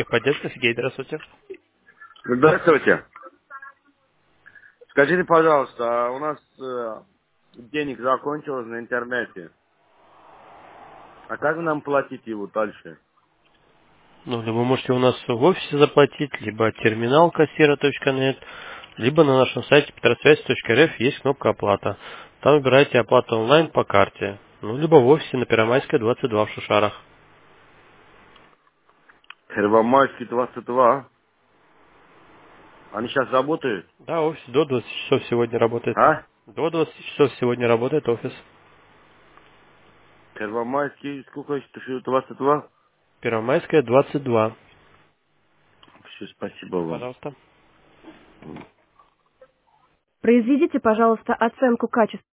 Техподдержка, Сергей, здравствуйте. Здравствуйте. Скажите, пожалуйста, у нас денег закончилось на интернете. А как нам платить его дальше? Ну, вы можете у нас в офисе заплатить, либо терминал кассира.нет, либо на нашем сайте петросвязь.рф есть кнопка оплата. Там выбираете оплату онлайн по карте. Ну, либо в офисе на Первомайская, 22 в Шушарах. Первомайский 22. Они сейчас работают? Да, офис до 20 часов сегодня работает. А? До 20 часов сегодня работает офис. Первомайский, сколько еще? 22? Первомайская, 22. Все, спасибо вам. Пожалуйста. М. Произведите, пожалуйста, оценку качества.